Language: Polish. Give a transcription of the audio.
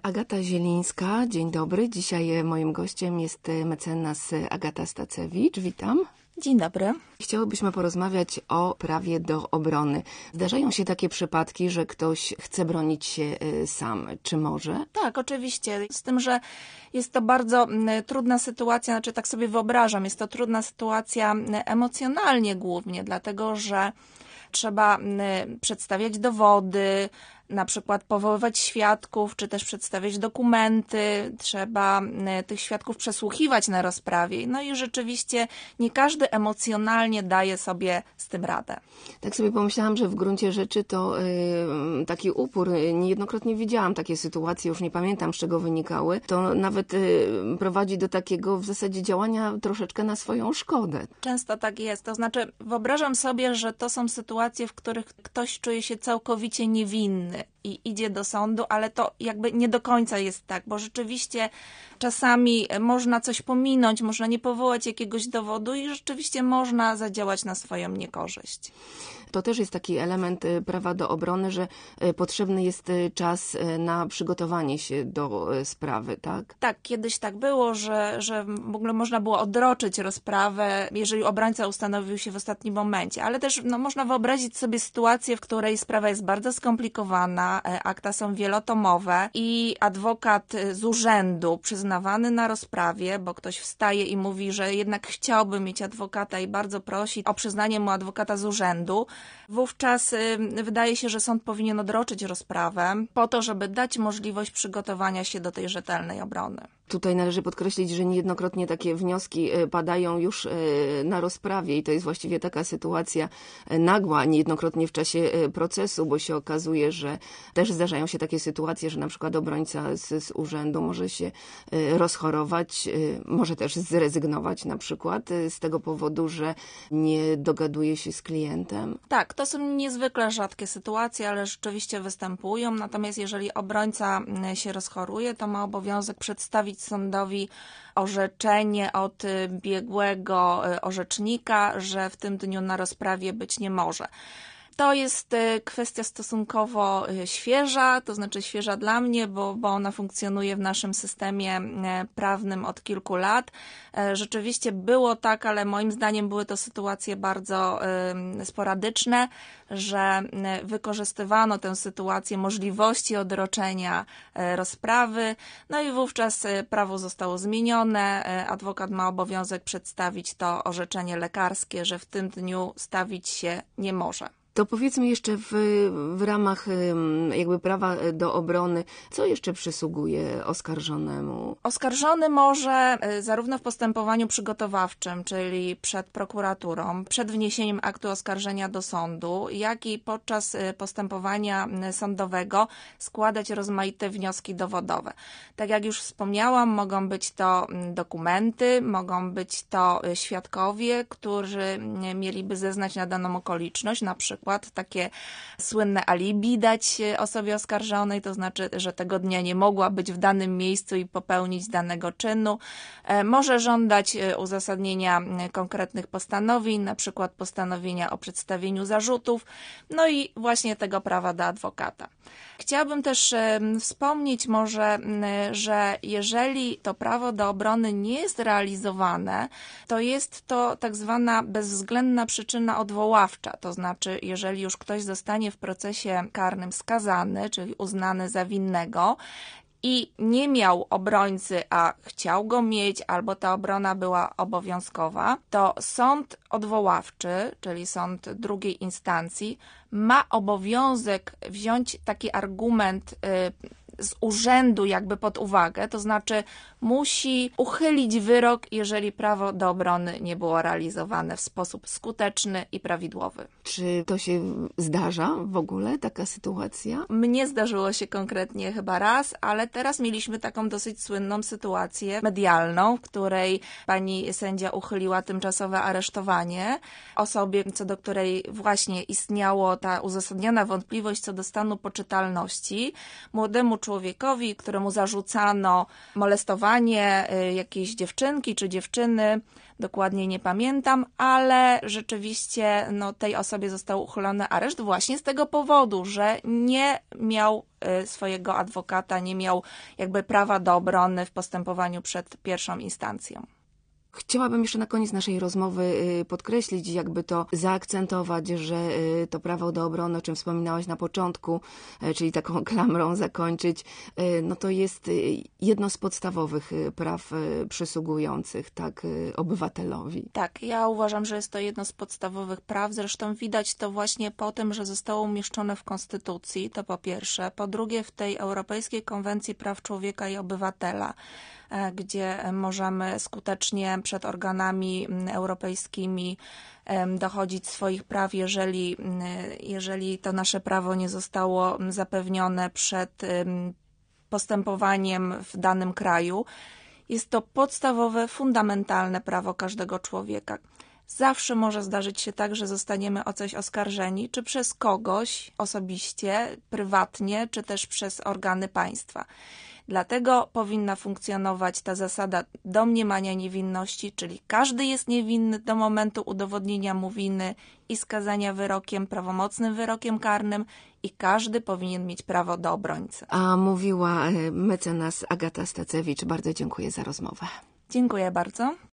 Agata Zielińska, dzień dobry. Dzisiaj moim gościem jest mecenas Agata Stacewicz. Witam. Dzień dobry. Chciałybyśmy porozmawiać o prawie do obrony. Zdarzają się takie przypadki, że ktoś chce bronić się sam. Czy może? Tak, oczywiście. Z tym, że jest to bardzo trudna sytuacja, znaczy tak sobie wyobrażam, jest to trudna sytuacja emocjonalnie głównie, dlatego że trzeba przedstawiać dowody, na przykład powoływać świadków, czy też przedstawiać dokumenty, trzeba tych świadków przesłuchiwać na rozprawie. No i rzeczywiście nie każdy emocjonalnie daje sobie z tym radę. Tak sobie pomyślałam, że w gruncie rzeczy to taki upór, niejednokrotnie widziałam takie sytuacje, już nie pamiętam z czego wynikały, to nawet prowadzi do takiego w zasadzie działania troszeczkę na swoją szkodę. Często tak jest, to znaczy wyobrażam sobie, że to są sytuacje, w których ktoś czuje się całkowicie niewinny i idzie do sądu, ale to jakby nie do końca jest tak, bo rzeczywiście czasami można coś pominąć, można nie powołać jakiegoś dowodu i rzeczywiście można zadziałać na swoją niekorzyść. To też jest taki element prawa do obrony, że potrzebny jest czas na przygotowanie się do sprawy, tak? Tak, kiedyś tak było, że w ogóle można było odroczyć rozprawę, jeżeli obrońca ustanowił się w ostatnim momencie, ale też można wyobrazić sobie sytuację, w której sprawa jest bardzo skomplikowana, akta są wielotomowe i adwokat z urzędu przyznawany na rozprawie, bo ktoś wstaje i mówi, że jednak chciałby mieć adwokata i bardzo prosi o przyznanie mu adwokata z urzędu, wówczas wydaje się, że sąd powinien odroczyć rozprawę po to, żeby dać możliwość przygotowania się do tej rzetelnej obrony. Tutaj należy podkreślić, że niejednokrotnie takie wnioski padają już na rozprawie i to jest właściwie taka sytuacja nagła, niejednokrotnie w czasie procesu, bo się okazuje, że też zdarzają się takie sytuacje, że na przykład obrońca z urzędu może się rozchorować, może też zrezygnować na przykład z tego powodu, że nie dogaduje się z klientem. Tak, to są niezwykle rzadkie sytuacje, ale rzeczywiście występują. Natomiast jeżeli obrońca się rozchoruje, to ma obowiązek przedstawić sądowi orzeczenie od biegłego orzecznika, że w tym dniu na rozprawie być nie może. To jest kwestia stosunkowo świeża, to znaczy świeża dla mnie, bo ona funkcjonuje w naszym systemie prawnym od kilku lat. Rzeczywiście było tak, ale moim zdaniem były to sytuacje bardzo sporadyczne, że wykorzystywano tę sytuację możliwości odroczenia rozprawy, no i wówczas prawo zostało zmienione. Adwokat ma obowiązek przedstawić to orzeczenie lekarskie, że w tym dniu stawić się nie może. To powiedzmy jeszcze w ramach jakby prawa do obrony, co jeszcze przysługuje oskarżonemu? Oskarżony może zarówno w postępowaniu przygotowawczym, czyli przed prokuraturą, przed wniesieniem aktu oskarżenia do sądu, jak i podczas postępowania sądowego składać rozmaite wnioski dowodowe. Tak jak już wspomniałam, mogą być to dokumenty, mogą być to świadkowie, którzy mieliby zeznać na daną okoliczność, na przykład takie słynne alibi dać osobie oskarżonej, to znaczy, że tego dnia nie mogła być w danym miejscu i popełnić danego czynu. Może żądać uzasadnienia konkretnych postanowień, na przykład postanowienia o przedstawieniu zarzutów, no i właśnie tego prawa do adwokata. Chciałabym też wspomnieć może, że jeżeli to prawo do obrony nie jest realizowane, to jest to tak zwana bezwzględna przyczyna odwoławcza, to znaczy jeżeli już ktoś zostanie w procesie karnym skazany, czyli uznany za winnego i nie miał obrońcy, a chciał go mieć, albo ta obrona była obowiązkowa, to sąd odwoławczy, czyli sąd drugiej instancji, ma obowiązek wziąć taki argument z urzędu jakby pod uwagę, to znaczy musi uchylić wyrok, jeżeli prawo do obrony nie było realizowane w sposób skuteczny i prawidłowy. Czy to się zdarza w ogóle, taka sytuacja? Mnie zdarzyło się konkretnie chyba raz, ale teraz mieliśmy taką dosyć słynną sytuację medialną, w której pani sędzia uchyliła tymczasowe aresztowanie osobie, co do której właśnie istniało ta uzasadniona wątpliwość co do stanu poczytalności. Młodemu człowiekowi, któremu zarzucano molestowanie jakiejś dziewczynki czy dziewczyny, dokładnie nie pamiętam, ale rzeczywiście tej osobie został uchylony areszt właśnie z tego powodu, że nie miał swojego adwokata, nie miał jakby prawa do obrony w postępowaniu przed pierwszą instancją. Chciałabym jeszcze na koniec naszej rozmowy podkreślić, jakby to zaakcentować, że to prawo do obrony, o czym wspominałaś na początku, czyli taką klamrą zakończyć, to jest jedno z podstawowych praw przysługujących obywatelowi. Tak, ja uważam, że jest to jedno z podstawowych praw. Zresztą widać to właśnie po tym, że zostało umieszczone w Konstytucji, to po pierwsze. Po drugie, w tej Europejskiej Konwencji Praw Człowieka i Obywatela, gdzie możemy skutecznie przed organami europejskimi dochodzić swoich praw, jeżeli to nasze prawo nie zostało zapewnione przed postępowaniem w danym kraju. Jest to podstawowe, fundamentalne prawo każdego człowieka. Zawsze może zdarzyć się tak, że zostaniemy o coś oskarżeni, czy przez kogoś osobiście, prywatnie, czy też przez organy państwa. Dlatego powinna funkcjonować ta zasada domniemania niewinności, czyli każdy jest niewinny do momentu udowodnienia mu winy i skazania wyrokiem, prawomocnym wyrokiem karnym i każdy powinien mieć prawo do obrońcy. A mówiła mecenas Agata Stacewicz. Bardzo dziękuję za rozmowę. Dziękuję bardzo.